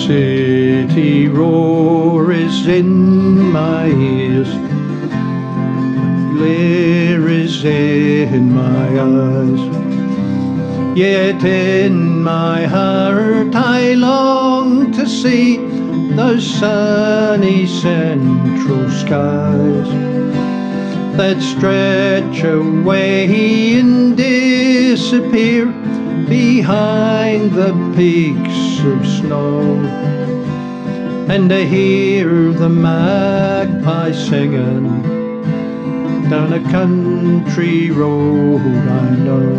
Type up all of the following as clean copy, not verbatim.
city roar is in my ears, glare is in my eyes. Yet in my heart I long to see those sunny central skies that stretch away and disappear behind the peaks of snow, and I hear the magpie singing down a country road I know.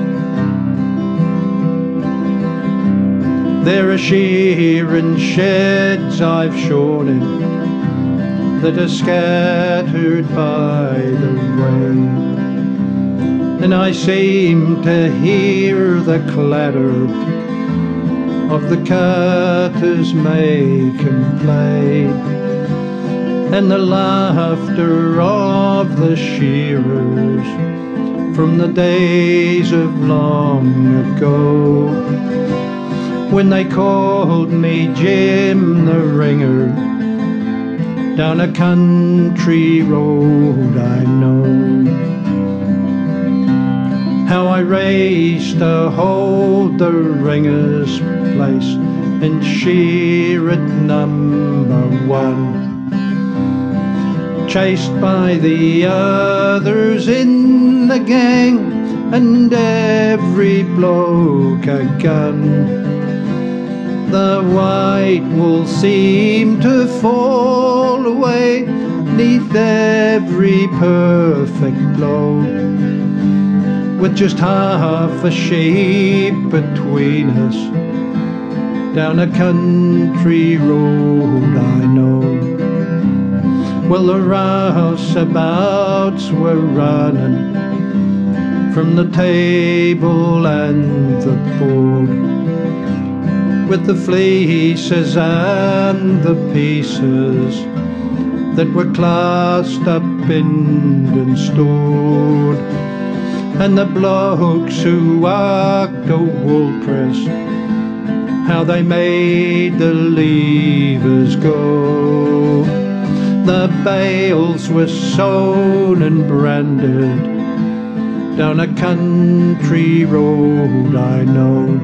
There are shearing sheds I've shorn in that are scattered by the way, and I seem to hear the clatter of the cutters make and play, and the laughter of the shearers from the days of long ago, when they called me Jim the Ringer down a country road I know. How I raced to hold the Ringer's place and shear at number one, chased by the others in the gang, and every bloke a gun. The white wool seemed to fall away neath every perfect blow, with just half a sheep between us down a country road I know. Well, the rouseabouts were running from the table and the board, with the fleeces and the pieces that were classed up, binned and stored, and the blokes who worked a wool press, how they made the levers go. The bales were sewn and branded down a country road I know.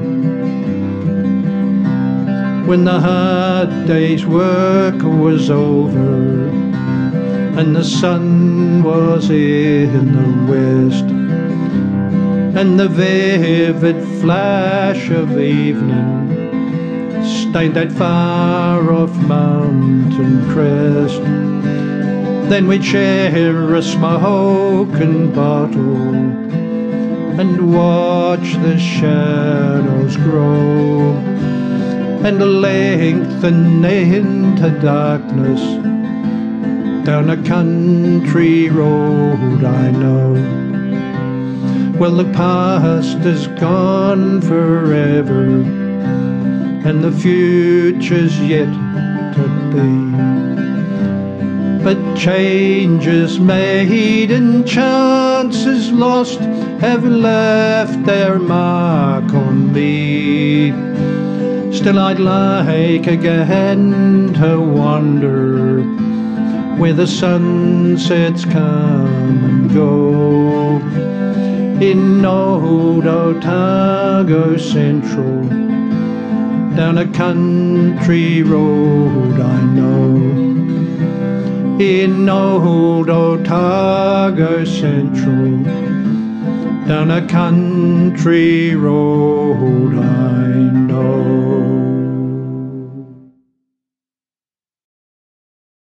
When the hard day's work was over and the sun was in the west, and the vivid flash of evening stained that far-off mountain crest, then we'd share a smoking bottle and watch the shadows grow and lengthen into darkness down a country road I know. Well, the past is gone forever, and the future's yet to be, but changes made and chances lost have left their mark on me. Still I'd like again to wander where the sunsets come and go, in old Otago Central, down a country road I know. In old Otago Central, down a country road I know.